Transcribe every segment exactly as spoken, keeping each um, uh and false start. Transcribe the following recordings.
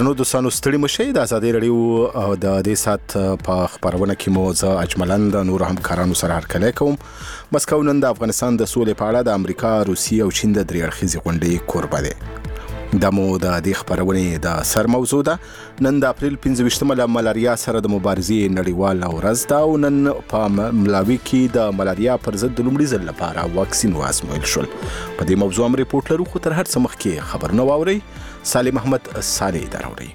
درنو دوستانو ستړي مشئ. د ازادي رادیو د دې سات په خبرونه کې مو زه اجملند نور همکارانو سره هرکلی کوم. مسکو نن د افغانستان د سولې په اړه د امریکا، روسیې او چین د درې اړخیزې غونډې کوربه دی. دا مو د دې خبرونې د سر موضوع ده. نن د اپریل پنځه ویشتمه له ملاریا سره د مبارزې نړیواله ورځ ده او نن په ملاوي کې د ملاریا پر ضد د لومړي ځل لپاره واکسین وازمویل شول. په دې موضوع هم ریپورټ لرو، خو تر هر څه مخکې خبرونه واورئ. سالم احمد صالح دراوري.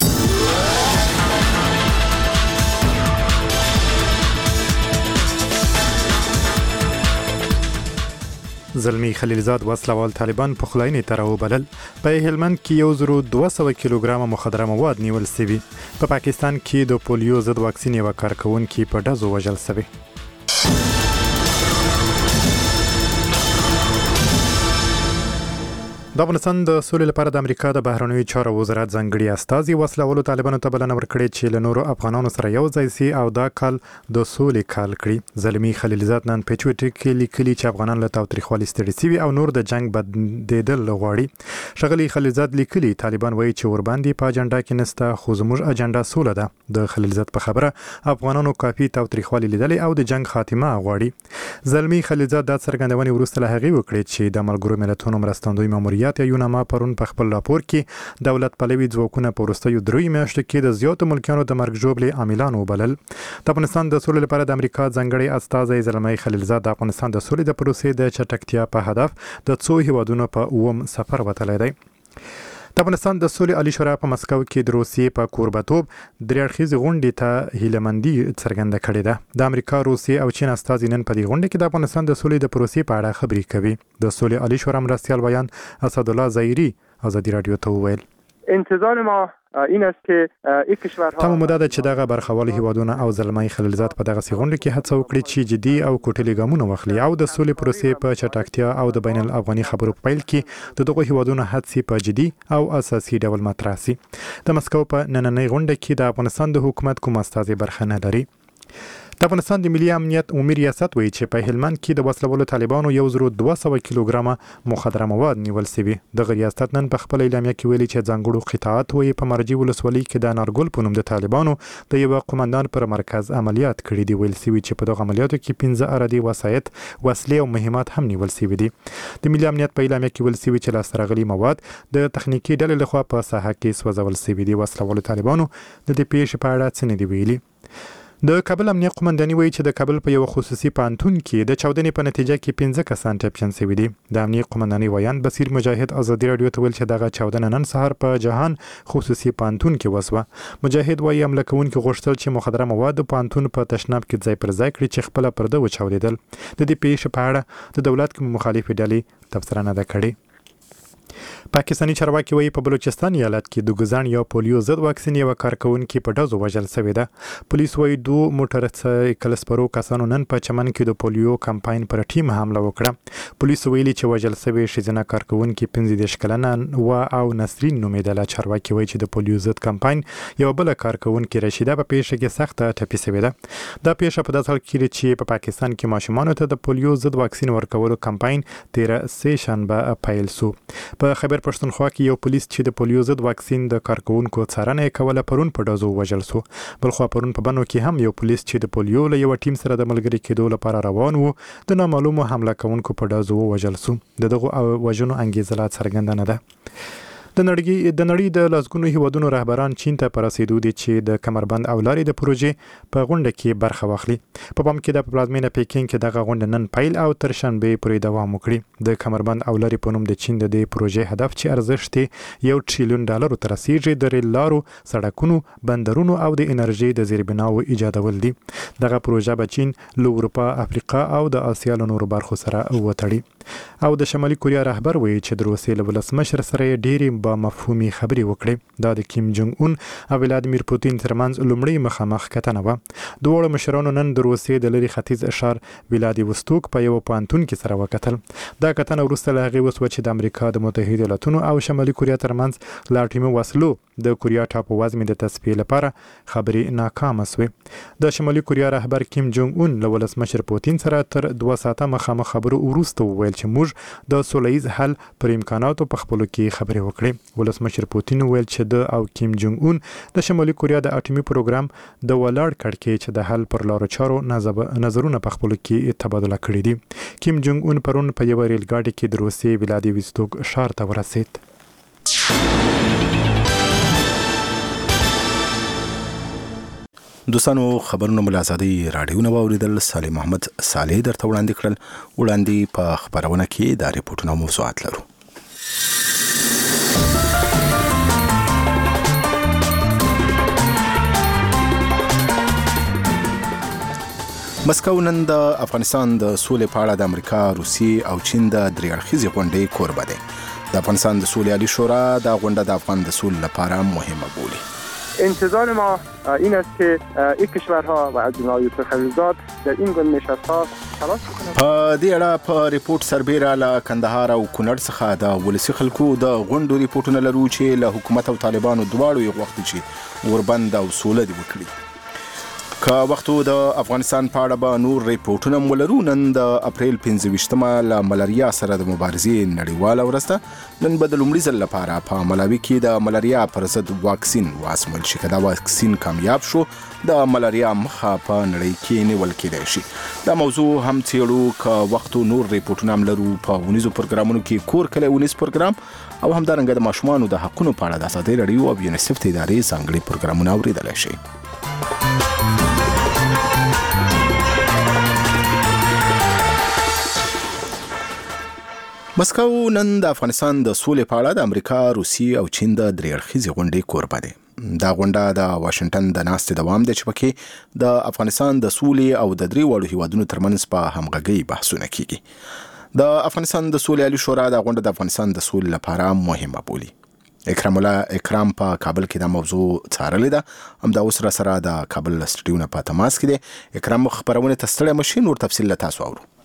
زلمی خلیلزاد وسلوال طالبان په خلاینې ته راوبلل. په هلمند کې یو زرو دوه سوه کیلوګرامه مخدره مواد نیول سوي. په پاکستان کې د پولیو ضد واکسین یوه کارکوونکې په ډزو وژل سوی. د افغانستان د سولې لپاره د امریکا د بهرنیو چارو وزارت ځانګړي استازي وسلوالو طالبانو ته بلنه ورکړې چې له نورو افغانانو سره یو ځای سي او دا کال د سولې کال کړي. زلمی خلیلزاد نن په ټویټر کې لیکلي چې افغانان له تاوتریخوالي ستړي سوي او نور د جنگ بدیدل غواړي. ښاغلي خلیلزاد لیکلي طالبان وایي چې ورباندې په اجنډا کې نسته، خو زموږ اجنډا سوله ده. د خلیلزاد په خبره افغانانو کافي تاوتریخوالي لیدلې او د جنگ خاتمه غواړي. زلمی خلیلزاد دا څرګندونې وروسته له هغې وکړې چې د ملګرو ملتونو مرستندوی ماموریت یوناما پرون په خپل راپور کې دولت پلوي ځواکونه په وروستیو دریو میاشتو کې د زیاتو ملکیانو د مرګ ژوبلې عاملان وبلل. د افغانستان د سولې لپاره د امریکا ځانګړي استازی زلمی خلیلزاد د افغانستان د سولې د پروسې د چټکتیا په هدف د څو هیوادونو په اووم سفر وتلی دی. د افغانستان د سولې عالی شورا په مسکو کې د روسیې په کوربتوب درې اړخیزې غونډې ته هیلهمندي څرګنده کړې ده. د امریکا، روسیې او چین استازي نن په دې غونډه کې د افغانستان د سولې د پروسې په اړه خبرې کوي. د سولې عالی شورا مرستیال ویان اسدالله ظاهري ازادي رادیو ته وویل انتظار ما این است که یک کشورها تمام مدت چې دغه برخوال هیوادونه او زلمی خلیلزاد په دغه غونډه کې هڅه وکړي چې جدي او کوټلي ګامونه واخلي او د سولې پروسې په چټکتیا او د بین الافغاني خبرو په پیل کې د دغه هیوادونو هڅې په جدي او اساسي ډول مطرح سي. د مسکو په نننۍ غونډه کې د افغانستان د حکومت کوم استازي برخه نه لري. د افغانستان د ملي امنیت عمومي ریاست وایي چې په هلمند کې د وسلوالو طالبانو یو زرو دوه سوه کیلوګرامه مخدره مواد نیول سوي. دغه ریاست نن په خپل اعلامیه کې ویلي چې ځانګړو قطاعت وایي په مرجع ولسوالۍ کې د انارګل په نوم د طالبانو د یوه قومندان پر مرکز عملیات کړي دي. ویل سوي چې په دغه عملیاتو کې پنځه ارادي وسایط، وسلې او مهمات هم نیول سوي دي. د ملي امنیت په اعلامیه کې ویل سوي چې لاسته راغلي مواد د تخنیکي ډلې لخوا په ساحه کې سوځول سوي دي. وسلوالو طالبانو د دې پیښې په اړه څه نه دي ویلي. د کابل امنیه قومنداني وایي چې د کابل په یو خصوصي پانتون کې د چاودنې په نتیجه کې پنځه کسان ټپیان شوي دي. د امنیه قومنداني ویان بصیر مجاهد ازادي رادیو ته ویل چې دغه چاودنه نن سهار په جهان خصوصي پانتون کې وسوه. مجاهد وایي حمله کوونکي غوښتل چې مخدره مواد د پانتون په تشناب کې ځای پر ځای کړي چې خپله پرده وچاودېدل. د دې پیښې په اړه د دولت کوم مخالفې ډلې تبصره نه ده کړې. پاکستاني چارواکي وایي په بلوچستان ایالت کې د ګزان یا پولیو ضد واکسین یوه کارکوونکې په ډزو وژل سوې ده. پولیس وایي دوه موټر سایکل سپرو کسانو نن په چمن کې د پولیو کمپاین پر ټیم حمله وکړه. پولیس ویلي چې وژل سوې ښځینه کارکوونکې پنځه دېرش کلنه وه او نسرین نومېدله. چارواکي وایي چې د پولیو ضد کمپاین یوه بله کارکوونکې رشیده په پیښه کې سخته ټپي سوې ده. دا پیښه په داسې حال کې چې په پاکستان کې ماشومانو ته د پولیو ضد واکسین ورکولو کمپاین تیره سه شنبه پیل سو. په خبر پښتونخوا کې یو پولیس چې د پولیو ضد واکسین د کارکوونکو څارنه یې کوله پرون په ډزو وژل سو. بلخوا پرون په بنو کې هم یو پولیس چې د پولیو له یو ټیم سره د ملګري کېدو لپاره روان وو د نامعلومو حمله کوونکو په ډزو وژل سو. د دغو وژنو انګیزه لا څرګنده نه ده. د نړۍ د نړۍ د لسګونو هیوادونو رهبران چین ته په رسېدو دي چې د کمربند او لارې د پروژې په غونډه کې برخه واخلي. په پام کې د پلازمینه پیکینګ کې دغه غونډه نن پیل او تر شنبې پورې دوام وکړي. د کمربند او لارې په نوم د چین د دې پروژې هدف چې ارزښت یې یو ټریلیون ډالرو ته رسیږي د ریل لارو، سړکونو، بندرونو او د انرژي د زیربناو ایجادول دي. دغه پروژه به چین له اروپا، افریقا او د اسیا له نورو برخو سره وتړي. او د شمالي کوریا رهبر وایي چې د روسیې له ولسمشر سره ډېرې با مفهومي خبرې وکړي. دا د کیم جونګ اون او ولادیمیر پوتین ترمنځ لومړی مخامخ کتنه وه. دواړو مشرانو نن د روسیې د لرې ختیځ ښار ولادیوستوک په یو پانتون کې سره وکتل. دا کتنه وروسته له هغې وسوه چې د امریکا د متحده ایالاتونو او شمالي کوریا ترمنځ له اټومي وسلو د کوریا ټاپووزمې د تصفیې لپاره خبرې ناکامه سوې. د شمالي کوریا رهبر کیم جونګ اون له ولسمشر پوتین سره تر دوه ساعته مخامخ خبرو وروسته وویل چې موږ د سوله ییز حل پر امکاناتو په خپلو کې خبرې وکړې. کړي. ولسمشر پوتین ویل چې د او کیم جونګ اون د شمالي کوریا د اټومي پروګرام د ولاړ کړکېچ چې د حل پر لارو چارو نظرونه په خپل کې تبادله کړي دي. کیم جونګ اون پرون په یو ریل ګاډي کې د روسیې ولادیوستوک ښار ته ورسید. دوستانو خبرونه ملازادي رادیو نه واوریدل. سالم محمد صالح درته وړاندې کړل. وړاندې په خبرونه کې دا ریپورتونه موضوعات لرو. مسکو نن د افغانستان د سولې په اړه د امریکا، روسیې او چین د درې اړخیزې غونډې کوربه دی. د افغانستان د سولې عالی شورا دا غونډه د افغان د سولې لپاره مهمه بولي. انتظار ما این است که این کشورها و از جمله خلیجزاد در این گونه نشست‌ها تلاش کنند. په دې اړه په ریپورت سربیره له کندهار او کونړ څخه د ولسی خلکو د غونډو ریپورتونه لرو چې له حکومت او طالبانو دواړو یو وخت چې وربند او سوله دی وکړي. که وختو د افغانستان په اړه به نور ریپورتونه ولرو. نن د اپریل پنځه ویشتمه له ملاریا سره د مبارزې نړیواله ورځ ده. نن به د لومړي ځل لپاره په ملاوي کې د ملاریا پر ضد واکسین وازمول شي. که دا واکسین کامیاب شو د ملاریا مخه په نړۍ کې نیول کېدای شي. دا موضوع هم څېړو. که وختو نور ریپورتونه هم لرو په ونیزو پروګرامونو کې کور کلی ونیز پروګرام او همدارنګه د ماشومانو د حقونو په اړه د ازادۍ راډیو او یونیسف د ادارې ځانګړي پروګرامونه اورېدلی شي. مسکو نن د افغانستان د سولې په اړه د امریکا، روسیې او چین د درې اړخیزې غونډې کوربه دی. دا غونډه د واشنگټن د ناستې دوام دی چې پکې د افغانستان د سولې او د درې واړو هیوادونو ترمنځ په همغږۍ بحثونه کیږي. د افغانستان د سولې عالی شورا دا غونډه د افغانستان د سولې لپاره مهمه بولي. اکرام الله اکرام په کابل کې دا موضوع څارلې ده. همدا اوس را سره د کابل سټډیو نه په تماس کې دی. اکرام خبرونه تستړی مشي نور تفصیل له تاسو اورو.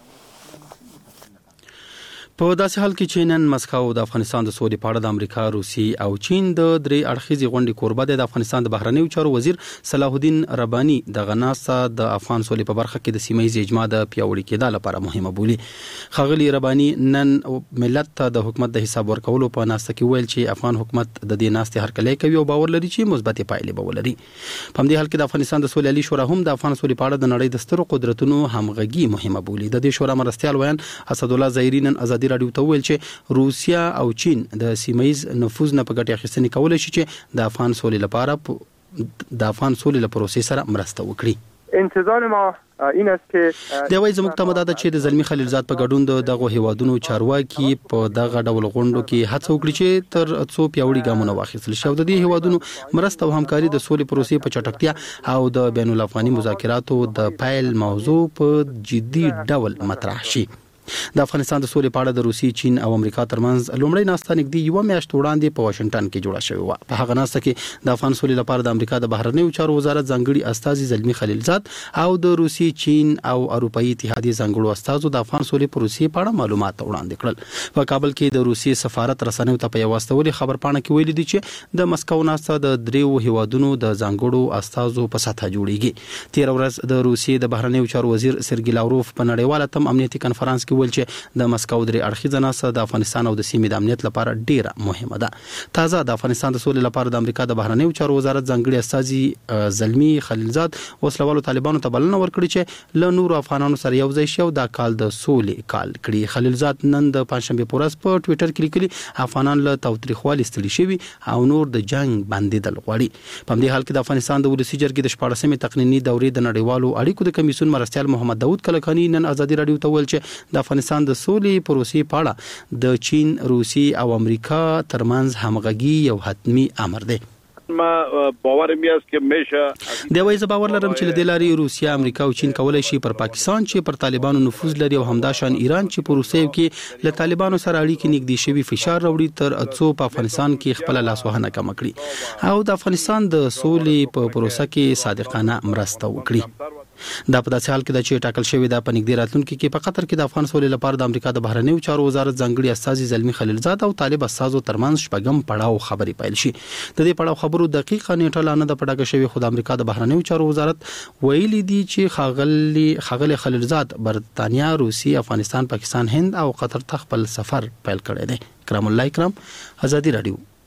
په داسې حال کې چې نن مسکو د افغانستان د سولې په اړه د امریکا، روسي او چین د درې اړخیزې غونډې کوربه دی. د افغانستان د بهرنیو چارو وزیر صلاح الدین رباني د غناسا د افغان سولې په برخه کې د سیمه ییز اجماع د پیاوړي کېدو لپاره مهمه بولي. ښاغلي رباني نن ملت ته د حکومت د حساب ورکولو په ناسته کې ویل چې افغان حکومت د دې ناستې هرکلی کوي او باور لري چې مثبت پایلې به ولري. په همدې حال کې د افغانستان د سولې عالی شورا هم د افغان سولې په اړه د نړۍ د سترو قدرتونو همغږي مهمه بولي. د دې شورا مرستیال ویان اسد الله ظاهري نن ازادي راډیو ته ویل چې روسیا او چین د سیمایز نفوذ نه په ګټه اخیستنې کولای شي چې د افغان سولې لپاره د افغان سولې لپاره پروسې سره مرسته وکړي. انتظار ما این است که د وای زموږ تمه ده چې د زلمی خلیلزاد په ګډون د دغه هیوادونو چارواکي په دغه ډول غونډو کې هڅه وکړي چې تر څو پیاوړي ګامونه واخیستل شي او د دې هیوادونو مرسته او همکاري د سولې پروسې په چټکتیا او د بین الافغاني مذاکراتو د پایل موضوع په جدي ډول مطرح شي. د افغانستان د سولې په اړه د روسي، چین او امریکا ترمنځ لومړی ناسته نږدې یو میاشت وړاندې په واشنگټن کې جوړه شوې وه. په هغه ناسته کې د افغان سولې لپاره د امریکا د بهرنیو چارو وزارت ځانګړي استازي زلمی خلیلزاد او د روسي، چین او اروپאי اتحادیې ځانګړو استازو د افغان سولې پروسې په اړه معلومات وړاندې کړل. په کابل کې د روسي سفارت رسنیو ته په یو واستولې خبرپاڼه کې ویلي دي چې د مسکو ناسته د دریو هیوادونو د ځانګړو استازو په سطحه جوړیږي. تیر ورځ د روسي د بهرنیو چارو وزیر سرګی لاوروف په نړیواله تم امنیتي کنفرانس کې ویل چې د مسکو درې اړخیزه ناسته د افغانستان او د سیمې د امنیت لپاره ډیره مهمه ده. تازه د افغانستان د سولې لپاره د امریکا د بهرنیو چارو وزارت ځانګړي استازي زلمی خلیلزاد وسلوالو طالبانو ته بلنه ورکړي چې له نورو افغانانو سره یو ځای شي او دا کال د سولې کال کړي. خلیلزاد نن د پنځشنبه په ورځ په ټوئیټر کې لیکلي افغانان له تاوتریخوالي ستړي شوي او نور د جنگ باندې دل غواړي. په همدې حال کې د افغانستان د ولسی جرګې د شپاړسمې تقنینی دورې د نړیوالو اړیکو د کمیسیون مرستیال محمد داوود کلکانی نن ازادي راډیو ته ویل چې د افغانستان د سولې پروسې په اړه د چین، روسي او امریکا ترمنځ همغږي یو حتمی امر دی. ما باور میاست که میشه د وایي باور لرم چې د لاري روسیا، امریکا او چین کولای شي پر پاکستان چې پر طالبانو نفوذ لري او همداشان ایران چې پر روسیې کې له طالبانو سره اړیکې نږدې شوي فشار راوړي تر څو په افغانستان کې خپل لاسوهنه کم کړي او د افغانستان د سولې په پروسه کې صادقانه مرسته وکړي. دا په داسې حال کې د چې ټاکل شوی د پنځګ راتلونکو کې په قطر کې د افغان سولې لپاره د امریکا د بهرنیو چارو وزارت ځانګړي استازي زلمی خلیلزاد او طالب استازو ترمنځ شپږم پړاو خبرې پیل شي. د دې پړاو خبرو دقیقه نیټه لا نه د پټاکه شوی خو د امریکا د بهرنیو چارو وزارت ویلي دی چې خاغلی خاغلی خلیلزاد برتانیا، روسي، افغانستان، پاکستان، هند او قطر ته خپل سفر پیل کړی دی. کرام الله کرام، ازادي راډیو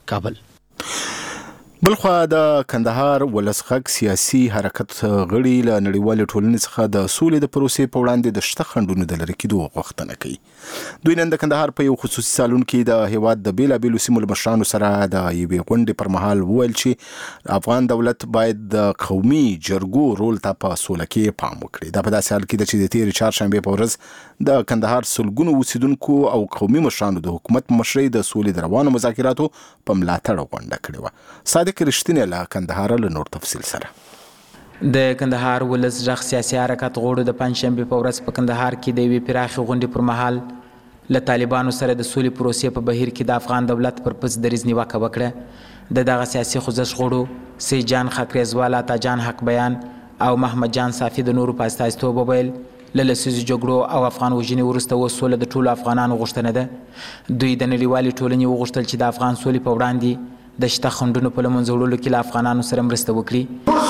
کابل. بلخوا د کندهار ولسغک سیاسي حرکت غړي له نړیوال ټولنې څخه د سولې د پروسې په وړاندې د شته خنډونو د لرې کېدو غوښتنه کوي. دوی نن د کندهار په یو خصوصي سالون کې د هیواد د بیلابیلو سیمو له مشرانو سره د یوې غونډې پر مهال وویل چې افغان دولت باید د قومي جرګو رول ته په سوله کې پام وکړي. دا په داسې حال کې ده چې د تېرې چهارشنبې په ورځ د کندهار سلګونو اوسیدونکو او قومي مشرانو د حکومت په مشرۍ د سولې د روانو مذاکراتو په ملاتړ غونډه کړې وه. صادق رښتینی له کندهار له نور تفصیل سره. د کندهار ولس غږ سیاسي حرکت غړو د پنځشنبې په ورځ په کندهار کې د یوې پراخې غونډې پر مهال له طالبانو سره د سولې پروسې په بهیر کې د افغان دولت پر پس دریځ نیوکه وکړه. د دغه سیاسي خوځښت غړو سید جان خاکریزوال، عطا جان حق بیان او محمد جان صافي د نورو په استازیتوب وویل له لسیزو جګړو او افغان وژنې وروسته اوس سوله د ټولو افغانانو غوښتنه ده. دوی د نړیوالې ټولنې وغوښتل چې د افغان سولې په وړاندې د شته خنډونو په له منځه وړلو کې له افغانانو سره مرسته وکړي.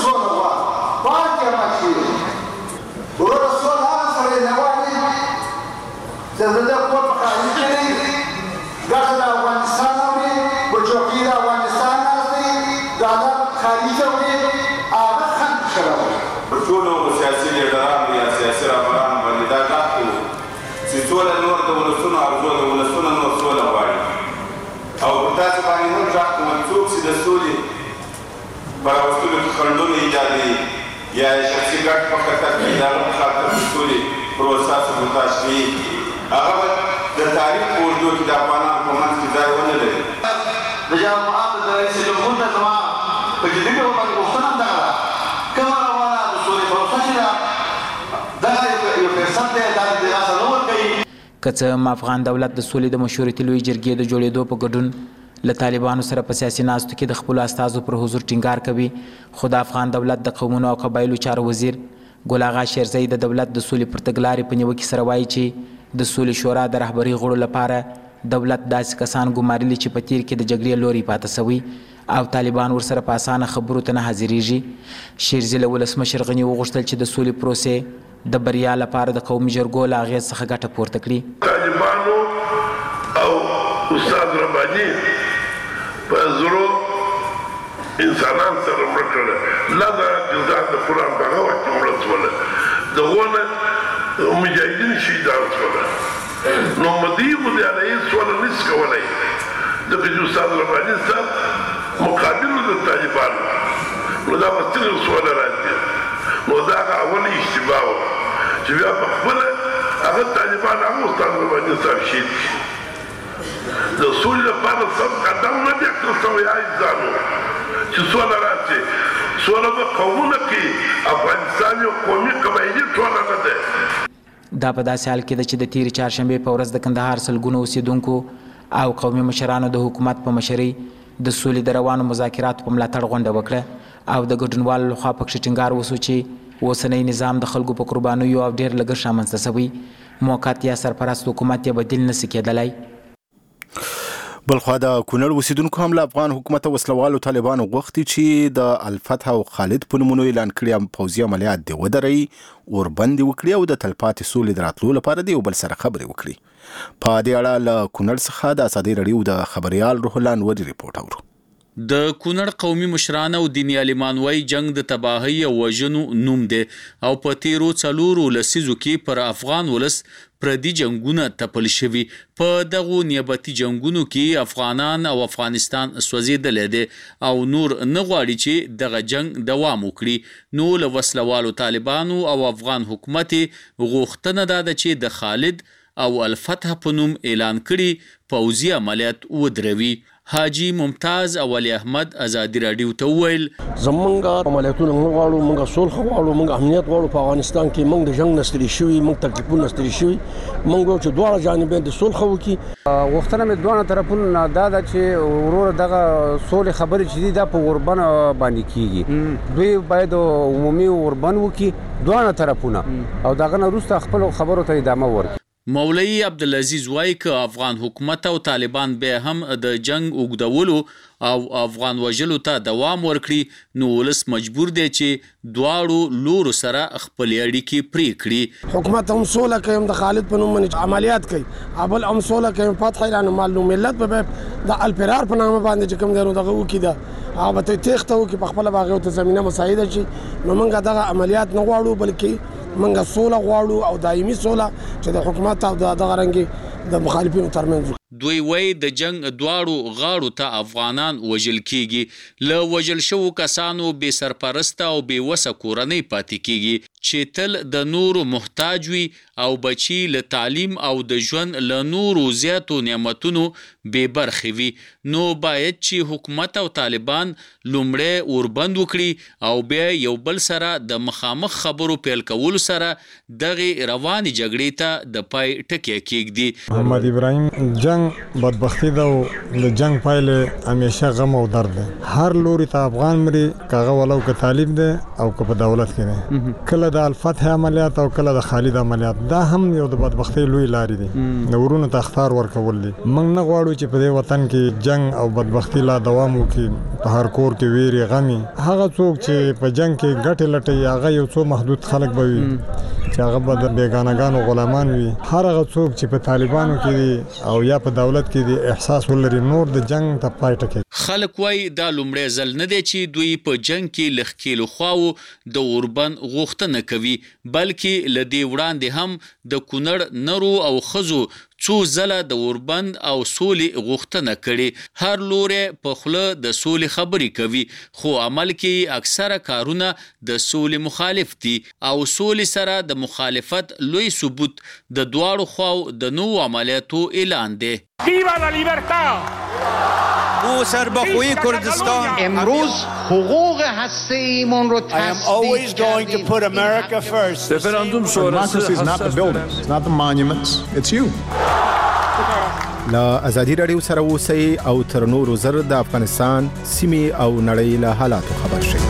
ټولو سیاسي لیډرانو یا سیاسي رهبرانو باندې دا ډاډ کوو چې سوله نور د ولسونو ارزو د ولسونو نور سوله غواړي او پر تاسو باندې نور ډاډ کوم څوک چې د سولې په راوستلو کې خنډونه ایجادوي یا یې شخصي ګټ په خطر کې د هغه په خاطر د سولې پروسه سبوتاژ کوي هغه به د تاریخ په اوږدو کې د افغانانو په منځ کې ځای ونه لري. د جماعت د رئیس جمهور ته زما په جدي ډول باندې غوښتنه هم دغه ده کومه روانه د سولې پروسه چې ده دغه یو فرصت دی دا د لاسه نه ورکوي. که څه هم افغان دولت د سولې د مشورتي لویې جرګې د جوړېدو په ګډون له طالبانو سره په سیاسي ناستو کې د خپلو استازو پر حضور ټینګار کوي، خو د افغان دولت د قومونو او قبایلو چارو وزیر ګل اغا شیرزی د دولت د سولې پر تګلارې په نیوکې سره وایي چې د سولې شورا د رهبرۍ غړو لپاره دولت داسې کسان ګمارلي چې په تیر کې د جګړې لوري پاته سوي او طالبان ورسره په اسانه خبرو ته نه حاضرېږي. شیرزي له ولسمشر غني وغوښتل چې د سولې پروسې د بریا لپاره د قومي جرګو له اغېز څخه ګټه پورته کړي. طالبانو او استاد رباني په زرو انسانان سره مړه کړه لږه جزا د قرآن په هغه وخت کې مړه شوله د هغونه مجاهدین شهیدان شوله نو مدیر مدیر علیه سوله نس کولی ځکه چې استاد رباني صاحب مقابل د طالبانو نو دا په څنګه سوله راځي نو دا هغه اولي اشتباه وه چې بیا په خپله هغه طالبان هغه استاد رباني صاحب شهید کړي د سولې لپاره سم قدم نه دی اخیستل سوی عزیزانو چې سوله راشي سوله به قومونه کې افغانستان یو قومي قبایلي ټولنه ده. دا په داسې حال کې ده چې د تېرې چهارشنبې په ورځ د کندهار سلګونو اوسېدونکو او قومي مشرانو د حکومت په مشرۍ د سولې د روانو مذاکراتو په ملاتړ غونډه وکړه او د ګډونوالو لخوا پکښې ټینګار وسو چې اوسنی نظام د خلکو په قربانیو او ډېر لګښت رامنځته شوی موقت یا سرپرست حکومت یې بدیل نسي کېدلی. بلخوا د کونړ اوسیدونکو هم له افغان حکومت وسلوالو طالبانو غوښتي چې د الفتح او خالد په نومونو اعلان کړي پوځي عملیات دې ودروي اوربندې وکړي او د تلپاتې سولې د راتلو لپاره د یو بل سره خبرې وکړي. په دې اړه له کونړ څخه د ازادي راډیو د خبریال روح الله انوري ریپورټ اورو. د کونړ قومي مشران او دیني عالمان وایي جنگ د تباهۍ او وژنو نوم دی او په تیرو څلورو لسیزو کې پر افغان ولس پردي جنگونه تپل شوي. په دغو نیابتي جنگونو کې افغانان او افغانستان سوځېدلی دی او نور نه غواړي چې دغه جنگ دوام وکړي. نو له وسلوالو طالبانو او افغان حکومت غوښتنه دا ده چې د خالد او الفتح په نوم اعلان کړي پوځي عملیات ودروي. حاجی ممتاز او علي احمد ازادي راډیو ته وویل زمونږ عملیاتونه نه غواړو موږ صلح غواړو موږ امنیت غواړو په افغانستان کې موږ د جنگ نه ستړي شوي موږ تکلیفونه ستړي شوي موږ غواړو چې دواړه جانبین د صلح وکړي. غوښتنه مې دواړه طرفونو دا ده چې ورور دغه سولې خبرې چې دي دا په اوربن باندې کیږي دوی باید عمومي اوربن وکړي دواړه طرفونه او دغه نه وروسته خپل خبرو ته ادامه ورکړي. مولوی عبدالعزیز وایي که افغان حکومت او طالبان بیا هم د جنگ اوږدولو او افغان وژلو ته دوام ورکړي نو ولس مجبور دی چې دواړو لورو سره خپلې اړیکې پرې کړي. حکومت هم سوله کوي، هم د خالد په نوم باندې عملیات کوي، ابل هم سوله کوي، فتح اعلان معلوم ملت به د الفرار په نامه باندې چې کوم دی نو دغه وکړي ده هغه به تېښته وکړي، په خپله به هغې ته زمینه مساعده شي. نو موږ دغه عملیات نه غواړو، بلکې موږ سوله غواړو او دایمي سوله چې د حکومت او دغه رنګې د مخالفینو ترمنځ. دوی وایي د جنگ دواړو غاړو ته افغانان وژل کیږي، له وژل شوو کسانو بې سرپرسته او بې وسه کورنۍ پاتې کیږي چې تل د نورو محتاج وي او بچي له تعلیم او د ژوند له نورو زیاتو نعمتونو بې برخې وي. نو باید چې حکومت او طالبان لومړی اوربند وکړي او بیا یو بل سره د مخامخ خبرو پیل کولو سره دغې روانې جګړې ته د پای ټکی کېږدي. محمد ابراهیم جنگ بدبختی ده او د جنگ پایله همیشه غم او درد ده. هر لوري ته افغان مري، کاغه ولو که طالب ده او که په دولت کې ده، کله د الفتح عملیات او کله د خالد عملیات، دا هم یو د بدبختی لوی لارې دي، د ورونو ته اخطار ورکول دي. موږ نه غواړو چې په دې وطن کې جنگ او بدبختی لا دوام وکړي، په هر کور کې ویری غمي. هغه څوک چې په جنگ کې ګټې لټي هغه یو څو محدود خلک به وي چې هغه به د بیګانګانو غلامان وي. هر هغه څوک چې په طالبانو کې دي او یا په دولت کې دي احساس ولري نور د جنگ ته پای ټکی. خلک وایي دا لومړی ځل نه دی چې دوی په جنگ کې له ښکېلو خواوو د اوربند غوښتنه کوي، بلکې له دې وړاندې هم د کونړ نرو او ښځو څو ځله د اوربند او سولې غوښتنه کړې. هر لوری په خوله د سولې خبرې کوي، خو عمل کې اکثره کارونه د سولې مخالف دي او سولې سره د مخالفت لوی ثبوت د دواړو خواو د نوو عملیاتو اعلان دی. ویوا لا لیبرتا او سربخوی کردستان امروز حقوق هسته ایمون رو تصدیق کردیم. Referendum Democracy is not the buildings, it's not the monuments, it's you. له ازادي راډیو سره اوسئ او تر نورو زر د افغانستان سیمې او نړۍ له حالاتو خبر شئ.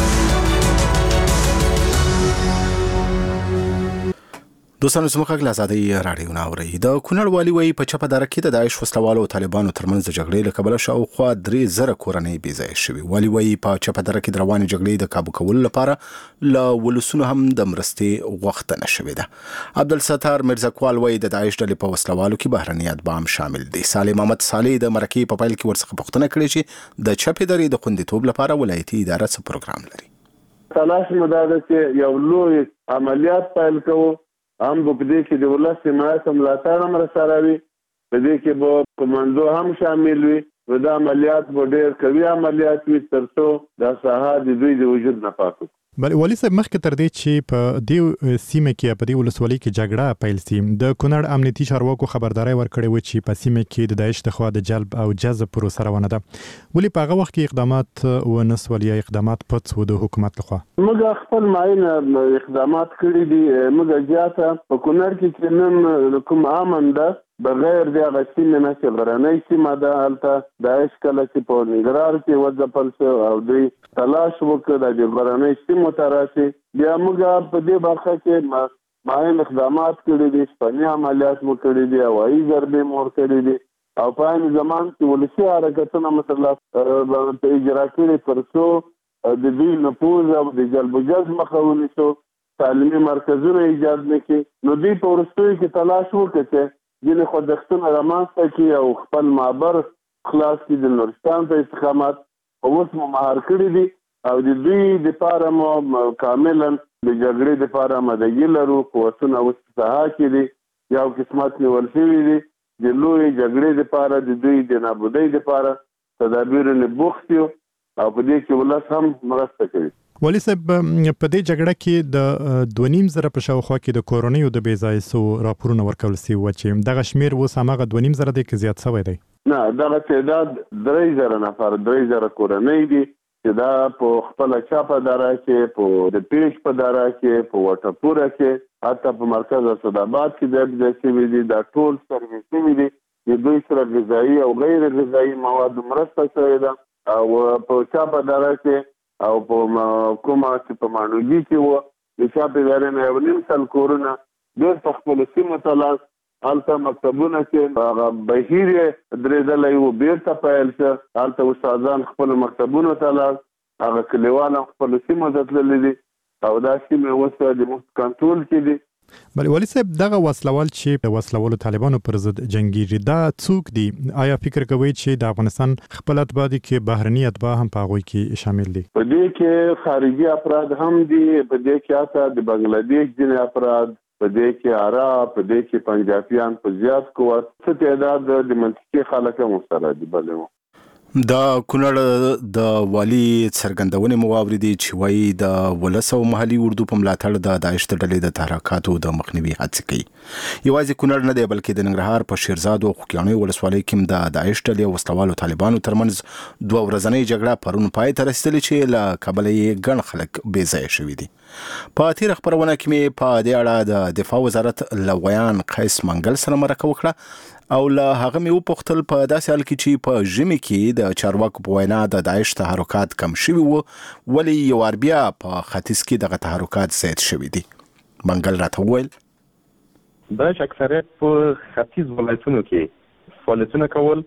دوستانو زموږ له ازادي راډیو نه اورئ. د کونړ والي وایي په چپه دره کې د داعش وسلوالو او طالبانو ترمنځ د جګړې له کبله شاوخوا درې زره کورنۍ بې ځایه شوي. والي وایي په چپه دره کې د روانې جګړې د کابو کولو لپاره له ولسونو هم د مرستې غوښتنه شوې ده. عبدالستار مرزاکوال وایي د داعش ډلې په وسلوالو کې بهرنیات به هم شامل دي. صالح محمد صالح د مرکې په پیل کې ورڅخه پوښتنه کړې چې د چپې درې د خوندیتوب لپاره ولایتي اداره څه پروګرام لري. تلاش مو دا ده چې یو لوی عملیات پیل کوو، هم په دې کې د ولس حمایت هم ملاتړ هم راسره وي، په دې کې به کمانډو هم شامل وي، نو دا عملیات به ډېر قوي عملیات وي تر څو دا ساحه د دوی د وجود نه پاک کړو. بل والي صاحب مخکې تر دې چې په دې سیمه کې په دې ولسوالۍ کې جګړه پیل سي، د کونړ امنیتي چارواکو خبرداري ورکړې و چې په سیمه کې د داعش د خوا د جلب او جذب پروسه روانه ده. ولې په هغه وخت کې اقدامات ونه سول یا اقدامات پټ و د حکومت لخوا؟ موږ خپل معین اقدامات کړي دي. موږ زیاته په کونړ کې چې نن کوم امن ده بغیر د هغه سیمې نه چې غرنۍ سیمه ده، هلته داعش کله چې په ننګرهار کې وځپل شو او دوی تلاش وکړ د غرنۍ سیمو ته راشي، بیا موږ په دې برخه کې معین اقدامات کړي دي، شپني عملیات مو کړي دي، هوایي ضربې مو ورکړي دي او په عین زمان کې ولسي حرکتونه مثلا اجرا کړي تر څو د دوی نفوذ او د جلب و جذب مخه ونیسو، تعلیمي مرکزونه ایجاد نه کړي. نو دوی په وروستیو کې تلاش وکړي چې ځینې خوځښتونه رامنځته کړي او خپل معبر خلاص کړي د نورستان په استقامت. اوس مو مهار کړي دي او د دوی دپاره مو کاملا د جګړې دپاره آمادګي لرو. قوتونه اوس په ساحه کې دي، یو قسمت نیول شوي دي د لویې جګړې دپاره د دوی د نابودۍ دپاره تدابیر نه بوخت یو او په دې کې ولس هم مرسته کوي. والي صاحب په دې جګړه کې د دوه نیم زره په شاوخوا کې د کورنیو د بې ځایه سوو راپورونه ورکول سوي وو چې دغه شمېر اوس هماغه دوه نیم زره دی که زیات سوی دی؟ نه، دغه تعداد درې زره نفر درې زره کورنۍ دي چې دا په خپله چاپه دره کې، په د پیش په دره کې، په وټپوره کې، حتی په مرکز اسداباد کې ځای په ځای شوي دي. دا ټول سروې شوي دي، د دوی سره غذایي او غیر غذایي مواد مرسته شوې ده او په چاپه دره کې او په کومه چې په ماڼوګي کې وه د چاپې دارې نه یو نیم سل کورونه ډېر په خپلو سیمو ته لاس هلته مکتبونه کې هغه بهیر درېدلی و بیرته پیل شه. هلته استادان خپلو مکتبونو ته لاړ، هغه کلیوال هم خپلو سیمو ته تللي دي او دا سیمې اوس زموږ کنټرول کې دي. بله والي صاحب، دغه وسلوال چې د وسلوالو طالبانو پر ضد جنگیږي دا څوک دي؟ آیا فکر کوئ چې د افغانستان خپل اتباع دي کې بهرني اتباع هم په هغوی کې شامل دي؟ په دې کې خارجي افراد هم دي، په دې کې حتی د بنگلادیش ځینې افراد، په دې کې عرب، په دې کې پنجابیان په زیات قوت، څه تعداد د منطقي خلک هم سره دي. بله د کونړ د والي څرګندونې مو واورېدې چې وایي د ولس او محلي اردو په ملاتړ د داعش د ډلې د تحرکاتو د مخنیوي هڅې کوي. یوازې کونړ نه دی بلکې د ننګرهار په شیرزاد او خوږیاڼیو ولسوالۍ کې هم د داعش ډلې او وسلوالو طالبانو ترمنځ دوه ورځنۍ جګړه پرون پای ته رسېدلې چې له کبله یې ګڼ خلک بې ځایه شوي دي. په تېره خپرونه کې مې په دې اړه د دفاع وزارت له ویان قیس منګل سره مرکه وکړه او له هغه مې وپوښتل په داسې حال کې چې په ژمي کې د چارواکو په وینا د داعش تحرکات کم شوي وو، ولې یو وار بیا په ختیځ کې دغه تحرکات زیات شوي دي؟ منګل راته وویل داعش اکثریت په ختیځ ولایتونو کې فعالیتونه کول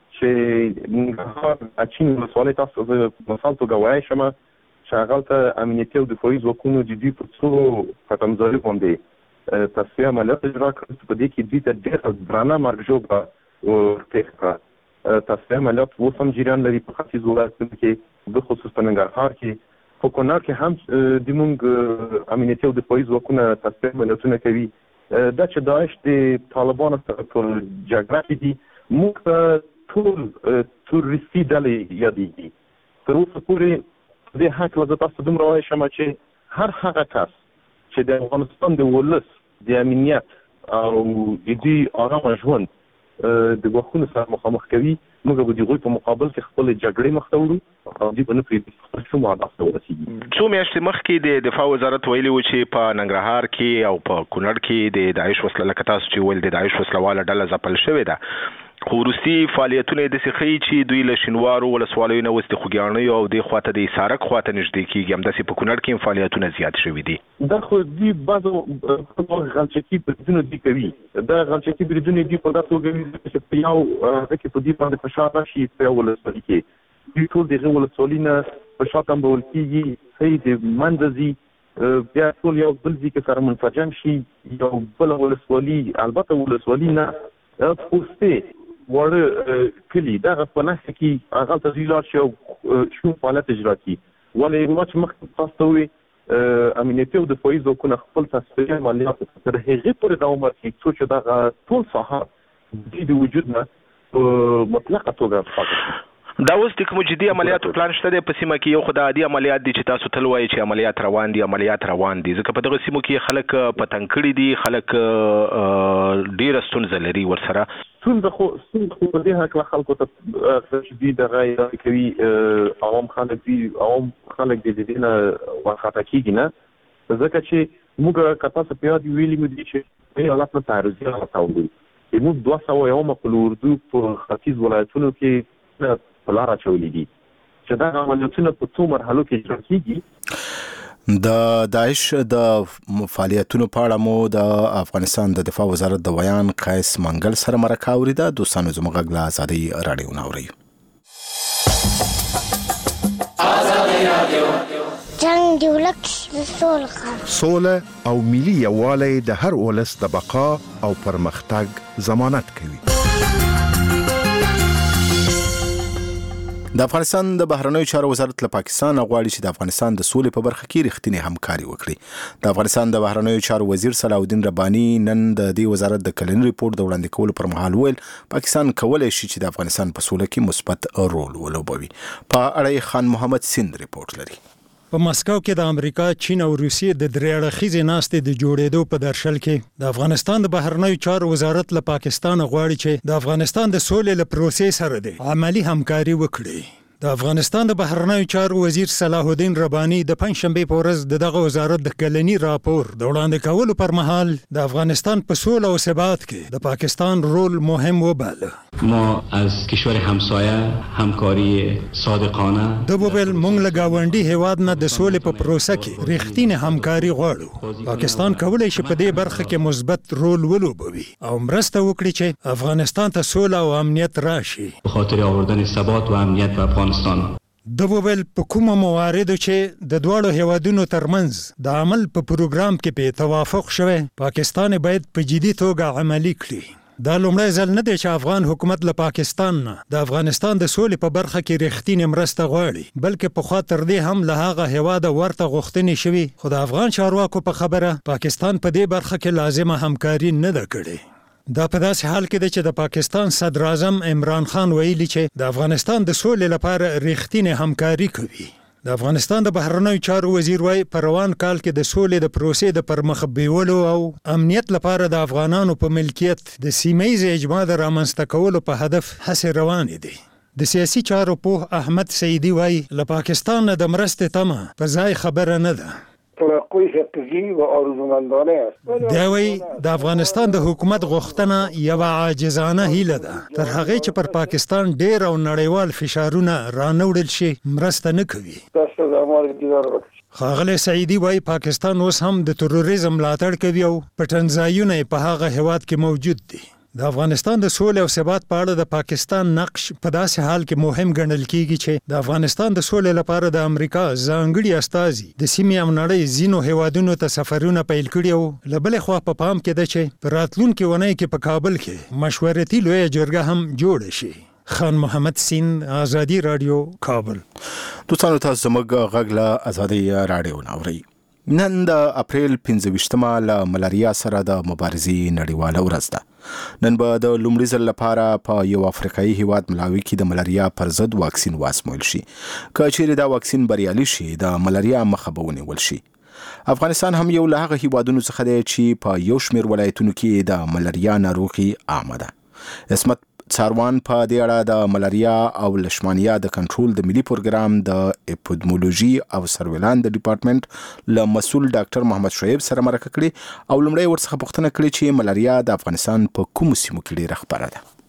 چې ننګرهار اچین ولسوالۍ تاسو د مثال توګه وایي شمه چې هغلته امنیتي او دفاعي ځواکونو د دوی په څو ختمزاري باندې تصفیه عملیات اجرا کړل. په دې کې دوی ته ډېره درانه مرګ ژوبله ورپېښ کړه. تصفیه عملیات اوس هم جریان لري په ختیځ ولایتونو کې، بخصوص په ننګرهار کې. په کونړ کې هم زموږ امنیتي او دفاعي ځواکونه تصفیه عملیاتونه کوي. دا چې داعش د طالبانو سره په جګړه کې دي، موږ ته ټول تروریستي ډلې یادېږي. تر اوسه پورې په دې هکله زه تاسو دومره وایي شم چې هر هغه کس چې د افغانستان د ولس د امنیت او د دوی آرامه ژوند د ګواښونو سره مخامخ کوي، موږ به د هغوی په مقابل کې خپلې جګړې مخته وړو او دوی به نه پرېږدي خپل کومو اهدافو ته ورسېږي. څو میاشتې مخکې د دفاع وزارت ویلي و چې په ننګرهار کې او په کونړ کې د داعش وسله، لکه تاسو چې ویل د داعش وسلواله ډله ځپل شوې ده، خو وروستي فعالیتونه یې داسې ښیي چې دوی له شینوارو ولسوالیو نه اوس د خوږیاڼیو او دې خواته د حصارک خواته نږدې کېږي. همداسې په کونړ کې هم فعالیتونه زیات شوي دي. دا خو دوی بعضو غلچکي بریدونه دوی کوي. دا غلچکي بریدونه دوی په دا توګه کوي چې په یو هغه کې په دوی باندې فشار راشي په یو ولسوالي کې. دوی ټول د هغې ولسوالي نه فشار کمبول کېږي، ښایي د منځه ځي، بیا ټول یو بل ځای کې سره منسجم شي. یو بله ولسوالي، البته ولسوالي نه پوستې واړه کلي دغه په نښه کې هغلته دوی لاړ شي او شوم فعالیت اجرا کړي. ولې ما چې مخکې تاسو ته ووایي امنیتي او دفاعي ځواکونه خپل تصفیه عملیات تر هغې پورې دوام ورکړي څو چې دغه ټول ساحه دوی د وجود نه په مطلقه توګه پاکه شي. دا اوس د کوم جدي عملیاتو پلان شته دی په سیمه کې؟ یو خو د عادي عملیات دي چې تاسو تل وایي چې عملیات روان دي عملیات روان دي، ځکه په دغه سیمو کې خلک په تنګ کړي دي، خلک ډېره ستونزه لري ورسره. ستونزه خو ستونزه خو په دې هکله خلکو ته چې دوی دغه ادارې کوي، عوام خلک دي، عوام خلک د دې نه وارخطا کېږي نه، ځکه چې موږ که تاسو په یاد ویلي مو دي چې ایالات نه تعرضي راته وایي. موږ دوه سوه یومه په اردو په ختیځ ولایتونو کې په لاره اچولي دي چې دغه عملیاتونه په څو مرحلو کې اجرا کېږي. د داعش د فعالیتونو په اړه مو د افغانستان د دفاع وزارت د ویان قیس منګل سره مرکه اورېده. دوستانو زموږ غږ له ازادۍ راډیو نه اورئ. جنګ د ولس د سولې سوله او ملي یووالی د هر ولس د بقا او پرمختګ ضمانت کوي. د افغانستان د بهرنیو چارو وزارت له پاکستان غواړي چې د افغانستان د سولې په برخه کې رښتینی همکاري وکړي. د افغانستان د بهرنیو چارو وزیر صلاح الدین رباني نن د دې وزارت د کلنی ریپورت د وړاندې کولو پر مهال ویل پاکستان کولای شي چې د افغانستان په سوله کې مثبت رول ولوبوي. په اړه خان محمد سیند ریپورت لري. په مسکو کې د امریکا، چین او روسیې د درې اړخیزې ناستې د جوړېدو په درشل کې د افغانستان د بهرنیو چارو وزارت له پاکستان غواړي چې د افغانستان د سولې له پروسې سره د عملی همکاري وکړي. د افغانستان د بهرنیو چارو وزیر صلاح الدین رباني د پنځشنبه په ورځ دغه وزارت د کلنی راپور د وړاندې کولو پر مهال د افغانستان په سوله او ثبات کې د پاکستان رول مهم وباله. ما از کشور همسایه همکاری صادقانه د وبل مونږ له گاونډي هیواد نه د سولې په پروسه کې رښتینې همکاري غواړو. پاکستان کولای شي په دې برخه کې مثبت رول ولوبوي او مرسته وکړي چې افغانستان ته سوله او امنیت راشي. به خاطر آوردن ثبات و امنیت په افغانستان. د وبل په کومه مواردو چې د دواړو هیوادونو ترمنځ د عمل په پروګرام کې په توافق شوه پاکستان باید په جدي توګه عملي کړي. دا لومړی ځل نه دی چې افغان حکومت له پاکستان نه د افغانستان د سولې په برخه کې رښتینې مرسته غواړي، بلکې پخوا تر دې هم له هغه هیواده ورته غوښتنې شوي، خو د افغان چارواکو په خبره پاکستان په دې برخه کې لازمه همکاري نه ده کړې. دا په داسې حال کې دی چې د پاکستان صدر اعظم عمران خان ویلي چې د افغانستان د سولې لپاره رښتینې همکاري کوي. د افغانستان د بهرنیو چارو وزیر وايي په روان کال کې د سولې د پروسې د پرمخ بیولو او امنیت لپاره د افغانانو په ملکیت د سیمه‌ییز اجماع د رامنځته کولو په هدف هڅې روانې دي. د سیاسي چارو پوه احمد سعیدي وايي له پاکستان نه د مرستې تمه په ځای خبره نه ده. توقع حقیقی و آرزومندانه است. دا وی د افغانستان د حکومت غوښتنه یو عاجزانه هیله ده. تر هغه چې پر پاکستان ډیر او نړیوال فشارونه رانوړل شي مرسته نه کوي. تاسو د امر دیدار وکړئ. خاغله سعیدي وايي پاکستان اوس هم د تروریزم ملاتړ کوي او پټنځایونه په هغه هواد کې موجود دي. د افغانستان د سولې او ثبات په اړه د پاکستان نقش په داسې حال کې مهم ګڼل کیږي چې د افغانستان د سولې لپاره د امریکا ځانګړي استازي د سیمې او نړۍ ځینو هیوادونو ته سفرونه پیل کړي او له بلې خوا په پام کې ده چې په راتلونکي اونۍ کې په کابل کې مشورتي لویه جرګه هم جوړه شي. خان محمد سین، آزادی رادیو، کابل. دوستانو تاسو زموږ غږ له آزادی رادیو ناورئ. نن د اپریل پنځه ویشتمه له ملاریا سره د مبارزې نړیواله ورځ ده. نن به د لومړي ځل لپاره په یو افریقایي هیواد ملاوي کې د ملاریا پر ضد واکسین وازمویل شي. که چیرې دا واکسین بریالي شي د ملاریا مخه به ونیول شي. افغانستان هم یو له هغه هیوادونو څخه دی چې په یو شمېر ولایتونو کې د ملاریا ناروغي عامه ده. عصمت څاروان په دې اړه د ملاریا او لشمانیا د کنټرول د ملي پروګرام د اپیدمیولوژي او سرویلانس د ډپارټمنټ له مسول ډاکټر محمد شعیب سره مرکه کړې او لومړی ورڅخه پوښتنه کړې چې ملاریا د افغانستان په کومو سیمو کې ډېره خپره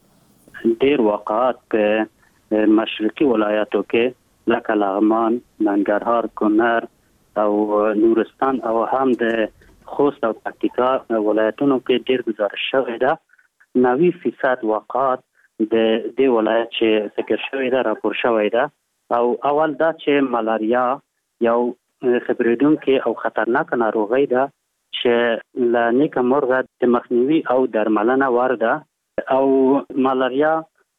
ده. ډېر واقعات په مشرقي ولایاتو کې لکه لغمان، ننګرهار، کونړ او نورستان او هم د خوست او پکتیکا ولایتونو کې ډېر گزارش شوی ده. نوي فیصد واقعات د دې ولایت چې ذکر شوی ده راپور شوی ده. او اول دا چې ملاریا یو خبرېدونکې او خطرناک ناروغي ده چې له نیکه مرغه د مخنیوي او درملنه وړ ده. او ملاریا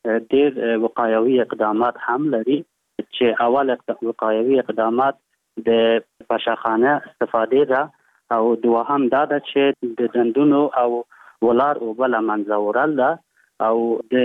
ډېر وقایوي اقدامات هم لري چې اول وقایوي اقدامات د پاشاخانه استفاده ده او دوهم دا ده چې د دندونو او ولار او بل منځورل ده او د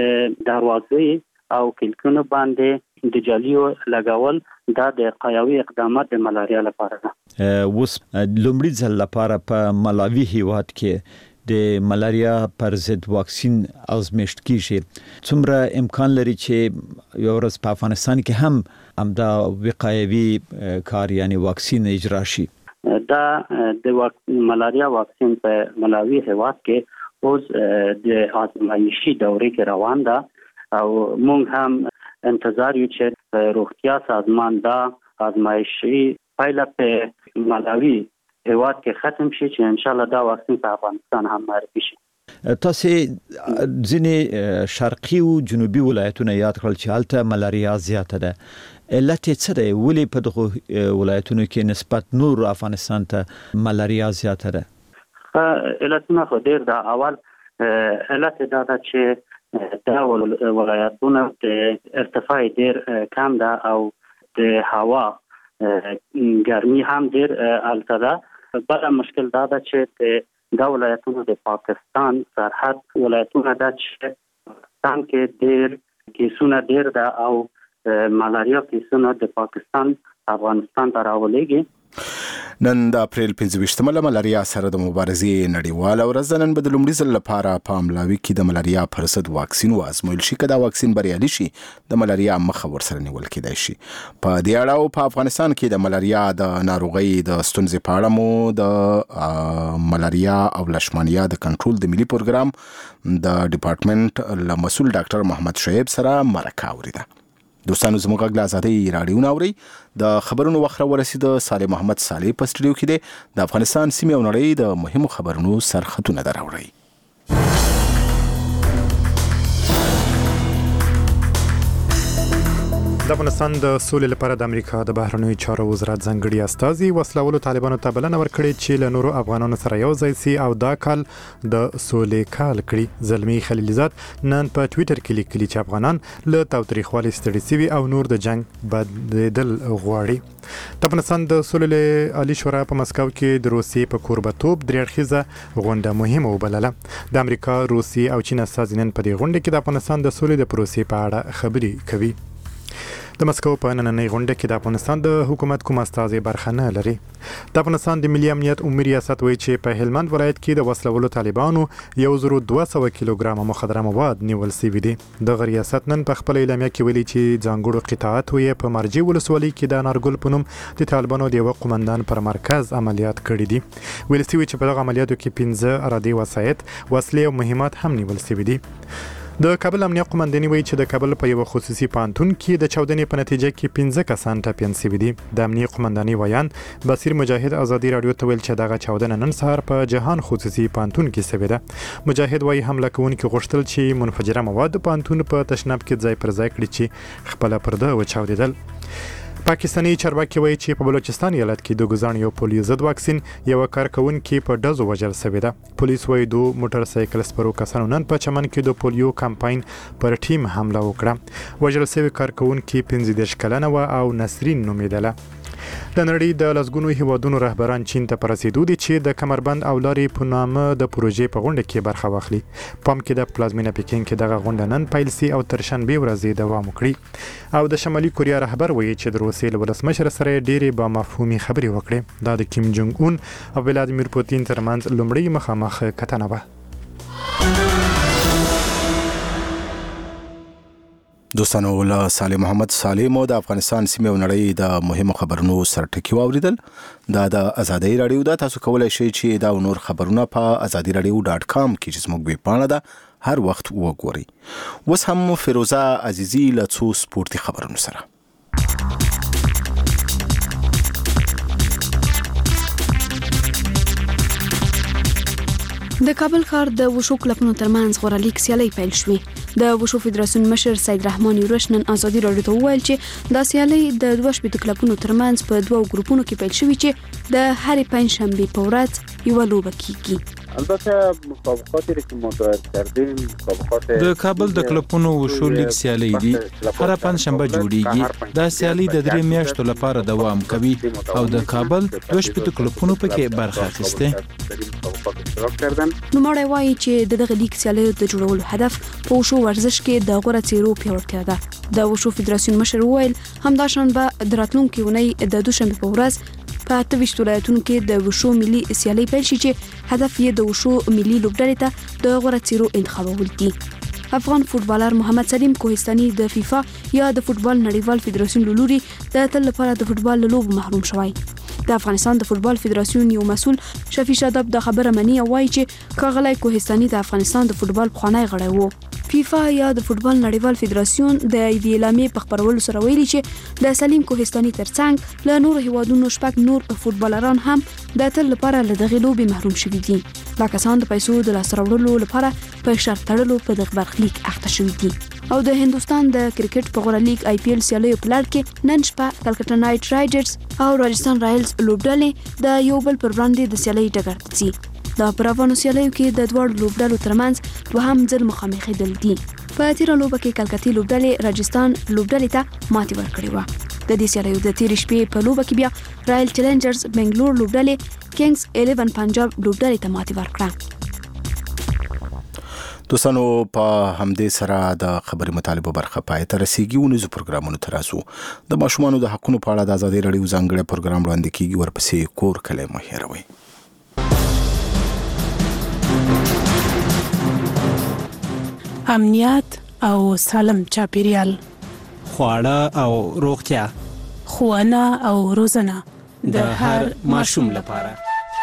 دروازې او کلکونو باندې د جالیو لګول دا د قیاوي اقدامات د ملاریا لپاره ده. اوس لومړي ځل لپاره په ملاوي هیواد کې د ملاریا پر ضد واکسین ازمېشت کیږي. څومره امکان لري چې یو ورځ په افغانستان کې هم همدا وقایوي کار یعنی واکسین اجرا شي؟ دا د ملاریا واکسین په ملاوي هیواد کې اوس د آزمایشي دورې کې روان ده او موږ هم انتظار یو چې روغتیا سازمان دا آزمایشي پایله په ملاوي هیواد کې ختم شي چې ان شاء الله دا واکسین په افغانستان هم معرفي شي. تاسو ځینې شرقي او جنوبي ولایتونه یاد کړل چې هلته ملاریا زیاته ده. علت څه دی؟ ولې په دغه ولایتونو کې نسبت نور افغانستان ته ملاریا زیاته ده؟ علتونه خو ډېر ده. اول علت دا ده چې دا ولایتونه د ارتفاع ډېر کم ده او د هوا ګرمي هم ډېر هلته ده. بله مشکل دا ده چې دا ولایتونه د پاکستان سرحد ولایتونه ده چې پاکستان کې ډېر کیسونه ډېر ده او ملاریا کیسونه د پاکستان افغانستان ته راولېږي نن د اپریل پنځه ویشتمه له ملاریا سره د مبارزې نړیواله ورځ نن به د لومړي ځل لپاره په ملاوي کې د ملاریا پر ضد واکسین وازمویل شي. که دا واکسین بریالي شي د ملاریا مخه ورسره نیول کېدای شي. په دې اړه په افغانستان کې د ملاریا د ناروغۍ د ستونزې په اړه مو د ملاریا او لشمانیا د کنټرول د ملي پروګرام د ډپارټمنټ له مسؤل ډاکټر محمد شعیب سره مرکه اوریده. دوستانو زموږ غږ له ازادۍ راډیو نه اورئ. د خبرونو وخت راورسېده. صالح محمد صالح په سټوډیو کې دی. د افغانستان سیمې او نړۍ د مهمو خبرونو سرخطونه در اورئ. د افغانستان د سولې لپاره د امریکا د بهرنیو چارو وزارت ځانګړي استازي وسلوالو طالبانو ته بلنه ورکړې چې له نورو افغانانو سره یو ځای سي او دا کال د سولې کال کړي. زلمی خلیلزاد نن په ټویټر کې لیکلي چې افغانان له تاوتریخوالي ستړي سوي او نور د جنگ بدیدل غواړي. د افغانستان د سولې عالی شورا په مسکو کې د روسیې په کوربتوب درې اړخیزه غونډه مهمه وبلله. د امریکا، روسیې او چین استازي نن په دې غونډه کې د افغانستان د سولې د پروسې په اړه خبرې کوي. د مسکو په نننۍ غونډه کې د افغانستان د حکومت کوم استازي برخه نه لري. د افغانستان د ملي امنیت عمومي ریاست وایي چې په هلمند ولایت کې د وسلوالو طالبانو یو زر دوه سوه کیلوګرام مخدره مواد نیول شوي دي. د ریاست نن په خپل اعلامیه کې ویلي چې ځانګړو قطاعت وي په مرجع ولسوالۍ کې د نارګل په نوم د طالبانو د یو قومندان پر مرکز عملیات کړي دي. ویل شوي چې په دغه عملیاتو کې پنځه ارادي وسایط، وسلې او مهمات هم نیول شوي دي. د کابل امنیه قومنداني وایي چې د کابل په یو خصوصي پانتون کې د چاودنې په نتیجه کې پنځه کسان ټپیان شوي دي. د امنیه قومنداني ویان بصیر مجاهد ازادي راډیو ته ویل چې دغه چاودنه نن سهار په جهان خصوصي پانتون کې شوې ده. مجاهد وایي حمله کوونکي غوښتل چې منفجره مواد د پانتون په تشناب کې ځای پر ځای کړي چې خپله پرده وچاودېدل. پاکستاني چارواکي وایي چې په بلوچستان ایالت کې د ګزان یو پولیو ضد واکسین یو کارکونکي په ډزو وژل شوی ده. پولیس وایي دوه موټر سایکل سپرو کسانو نن په چمن کې د پولیو کمپاین پر ټیم حمله وکړه. وژل شوی کارکونکي پنځه دېرش کلنه وه او نسرین نومیدله. د نړۍ د لسګونو هیوادونو رهبران چین ته په رسېدو دي چې د کمربند او لارې په نامه د پروژې په غونډه کې برخه واخلي. پام کې د پلازمینه پکین کې دغه غونډه نن پیل سي او تر شنبې ورځې دوام وکړي. او د شمالي کوریا رهبر وایي چې د روسیې له ولسمشر سره ډېرې با مفهومي خبرې وکړي. دا د کیم جونګ اون او ولادیمیر پوتین ترمنځ لومړی مخامخ کتنه وه. دوستانو له صالح محمد صالح مو د افغانستان سیمې او نړۍ د مهمو خبرونو سرټکي واوریدل. دا د ازادۍ راډیو ده. تاسو کولای شئ چې دا نور خبرونه په ازادي راډیو ډاټ کام کې چې زموږ ویب پاڼه ده هر وخت وګورئ. اوس هم فیروزه عزیزي له څو سپورتي خبرونو سره. د کابل ښار د وشو کلبونو ترمنځ غوره لیګ سیالۍ پیل شوې. د وشو فدراسیون مشر سید رحمان یورش نن ازادي راډیو ته وویل چې دا سیالۍ د دوه شپېتو کلبونو ترمنځ په دوه ګروپونو کې پیل شوې چې د هرې پنجشنبې په ورځ یوه لوبه کیږي. البته مسابقاتی که ما دایر کردیم مسابقات د کابل د کلبونو وشو لیگ سیالۍ دي. هر پنجشنبه جوړیږي. دا سیالۍ د درې میاشتو لپاره دوام کوي او د کابل دوه شپېتو کلبونو پکې برخه اخیسته. نوموړی وایي چې د دغه لیګ سیالیو د جوړولو هدف په وشو ورزش کې د غوره څیرو پیاوړتیا ده. د وشو فدراسیون مشر وویل همداشانبه د راتلونکي اونۍ د دوشنبې په ورځ په اته ویشت ولایتونو کې د وشو ملي سیالۍ پیل شي چې هدف یې د وشو ملي لوبډلې ته د غوره څیرو انتخابول دي. افغان فوټبالر محمد سلیم کوهستاني د فیفا یا د فوټبال نړیوال فدراسیون له لوري د تل لپاره د فوټبال له لوبو محروم شوی. د افغانستان د فوټبال فدراسیون یو مسؤل شفیع شاداب د خبره مني او وایي چې کاغلی کوهستاني د افغانستان د فوټبال پخوانی غړی وو. فیفا یا د فوټبال نړیوال فدراسیون د یوې اعلامیې په خبرولو سره ویلي چې د سلیم کوهستاني ترڅنګ له نورو هیوادونو شپږ نور فوټبالران هم د تل لپاره له دغې لوبې محروم شوي دي. دا کسان د پیسو د لاسته راوړلو لپاره په شرط تړلو په دغه برخلیک اخته شوي دي. او د هندوستان د کرکټ په غوره لیګ آی پی ایل سیالیو په لړ کې نن شپه کلکټا نایټ رایډرز او راجستان رایلز لوبډلې د یو بل پر وړاندې د سیالۍ ډګر ته ځي. د پراوانو سیالیو کې د دواړو لوبډلو ترمنځ دوهم ځل مخامخېدل دي. په تیره لوبه کې کلکتي لوبډلې راجستان لوبډلې ته ماتې ورکړې وه. د دې سیالیو د تیرې شپې په لوبه کې بیا رایل چیلنجرز بنگلور لوبډلې کینګز الیون پنجاب لوبډلې ته ماتې ورکړه. دوستانو په همدې سره د خبري مطالبه برخه پای ته رسیدي. ونیزو پروګرامونو تراسو د ماشومانو د حقونو په اړه د آزادۍ رادیو ځانګړي پروګرام وړاندې کیږي. ورپسې کور کلی مه هېروئ. امنیت او سالم چاپیریال، خواړه او روغتیا، ښوونه او روزنه د هر ماشوم لپاره.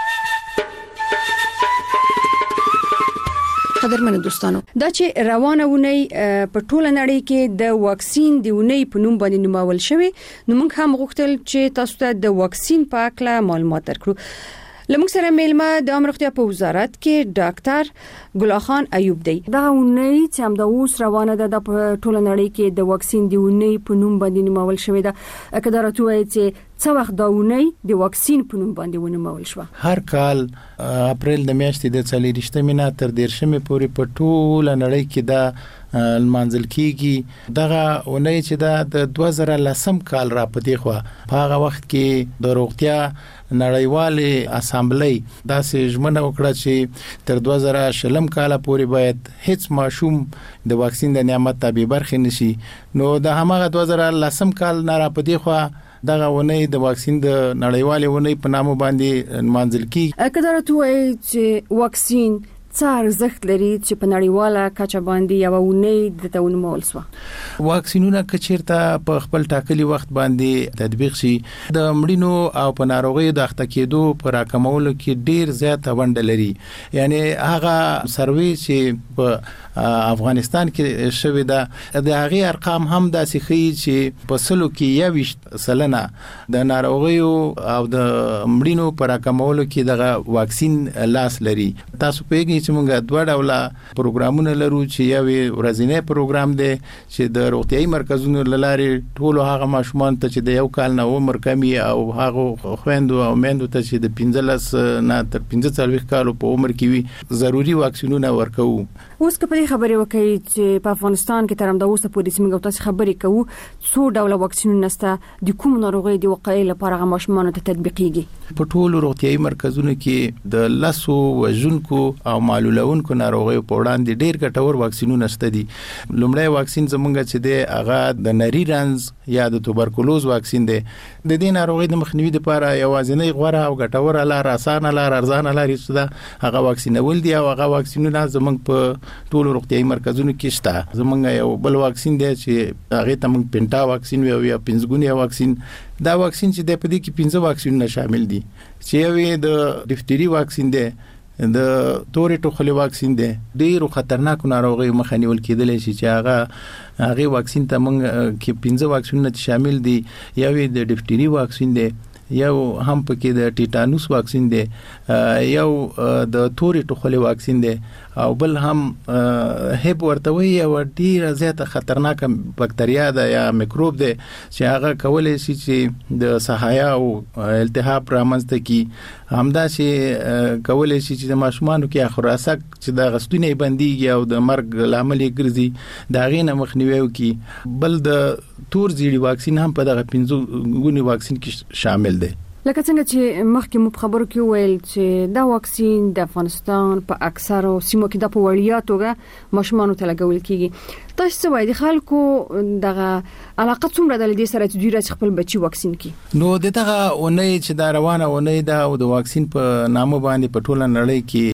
قدرمنو دوستانو، دا چې روانه ونی په ټوله نړۍ کې د واکسین دی ونی په نوم باندې نومول شوی، نو موږ هم غوښتل چې تاسو ته د واکسین په اړه معلومات درکړو. لمونږ سره میلمه د عامه روغتیا په وزارت کې ډاکټر ګل خان ایوب دی. دا ونی چې هم د اوس روانه ده د ټوله نړۍ کې د واکسین دی ونی په نوم باندې نومول شوی ده. کله راته وایي چې څو وخت دا ونی د واکسین په نوم باندې ونومول شو؟ هر کال اپریل د میاشتې د څلورشتمې نه تر دیرشمې پورې په ټوله نړۍ کې دا المنځل کیږي. دغه ونی چې دا د دوه زره لسم کال را پدې خو په هغه وخت کې د روغتیا نړیوالې اسامبلی دا سه ژمنه وکړه چې تر دوه زره شلم کال پورې باید هیڅ ماشوم د واکسین د نعمت تابع برخه نشي. نو د همغه دوه زره لسم کال نه را پدې خو دغه ونی د واکسین د نړیوالې ونی په نامه باندې منځل کیږي. کله راته وایي چې واکسین څه ارزښت لري چې په نړیواله کچه باندې یو ونی د تونمول سو؟ واکسینونه کچیرته په خپل ټاکلي وخت باندې تطبیق شي د مړینو او په ناروغیو د اخته کېدو پر راکمولو کې ډیر زیات ونډه لري. یعنی هغه سروي چې په افغانستان کې شوی دا د هغه ارقام هم داسې ښیي چې په سلو کې یویشت سلنه د ناروغیو او د مړینو پر راکمولو کې دغه واکسین لاس لري. تاسو پیګی چې موږ دوه ډوله پروګرامونه لرو چې یو ورځنی پروګرام دی چې د روغتيایي مرکزونو لارې ټول هغه ماشومان ته چې د یو کال نه عمر کمی او هغه خويندو او میندو ته چې د پنځلس نه تر پنځه څلوېښت کال په عمر کې وي ضروري واکسینونه ورکوو. اوس کله خبرې وکړي چې په افغانستان کې تر هم د اوسه پورې سیمه تاسو خبرې کوو څو ډول واکسینونه نسته د کوم ناروغي د وقایې لپاره غو ماشومان ته تطبیقيږي؟ په ټولو روغتيایي مرکزونو کې د لاسو وژونکو او معلولونکو ناروغیو په وړاندې ډېر ګټور واکسینونه شته دي. لومړی واکسین زمونږ چې دی هغه د نری رنز یا د توبرکلوز واکسین دی. د دې ناروغي د مخنیوي لپاره یوازینی غوړه او ګټور لار اسانه لار ارزانه لار چې هغه واکسینول دي او هغه واکسینونه زمونږ په ټولو روغتيایي مرکزونو کې شته. زمونږ یو بل واکسین دی چې هغه ته موږ پینټا واکسین ویو یا پنځګونی واکسین. دا واکسین چې د پدې کې پنځه واکسینونه شامل دي چې یو د ډیفتری واکسین دی، د تورې ټوخلې واکسین دی. ډېر خطرناک ناروغي مخه نیول کېدل شي چې هغه هغه واکسین ته موږ کې پنځه واکسینونه شامل دي. یو د ډیفتری واکسین دی، یو هم پکې د ټیټانوس واکسین دی، یو د تورې ټوخلې واکسین دی او بل هم هب ورته وي او ډیره زیاته خطرناک بکټریا ده یا میکروب ده چې هغه کولای شي چې د صحایا او التهاب رامنځته کی. همدا چې کولای شي چې د ماشومانو کې خراسک چې د غستونې بنديږي او د مرګ لامل ګرځي دا غینه مخنیوي کوي. بل د تور زیړی واکسین هم په دغه پنځو غونی واکسین کې شامل دی. لکه څنګه چې مخکې مو خبرو کې ویل چې دا واکسین د افغانستان په اکثرو سیمو کې د په وړیا توګه ماشومان ته لګول کیږي. تاسو څه وایي د خلکو دغه علاقه څومره د دې سره چې دوی راځي خپل بچي واکسین کی؟ نو دغه اونۍ چې دا روانه اونۍ دا او د واکسین په نامه باندې په ټوله نړۍ کې